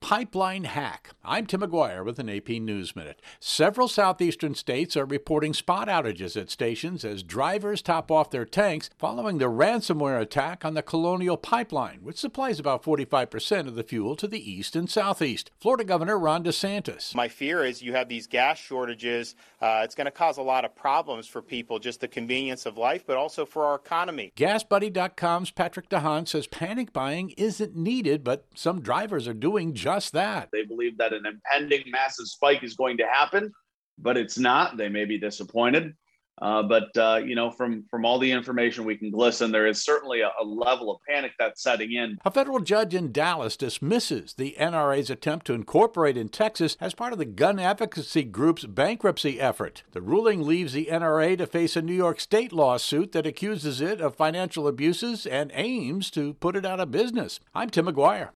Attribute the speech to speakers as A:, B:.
A: pipeline hack. I'm Tim McGuire with an AP News Minute. Several southeastern states are reporting spot outages at stations as drivers top off their tanks following the ransomware attack on the Colonial Pipeline, which supplies about 45% of the fuel to the east and southeast. Florida Governor Ron DeSantis.
B: My fear is you have these gas shortages. It's going to cause a lot of problems for people, just the convenience of life, but also for our economy.
A: GasBuddy.com's Patrick DeHaan says panic buying isn't needed, but some drivers are doing just that.
C: They believe that an impending massive spike is going to happen, but it's not. They may be disappointed. But from all the information we can glisten, there is certainly a level of panic that's setting in.
A: A federal judge in Dallas dismisses the NRA's attempt to incorporate in Texas as part of the gun advocacy group's bankruptcy effort. The ruling leaves the NRA to face a New York state lawsuit that accuses it of financial abuses and aims to put it out of business. I'm Tim McGuire.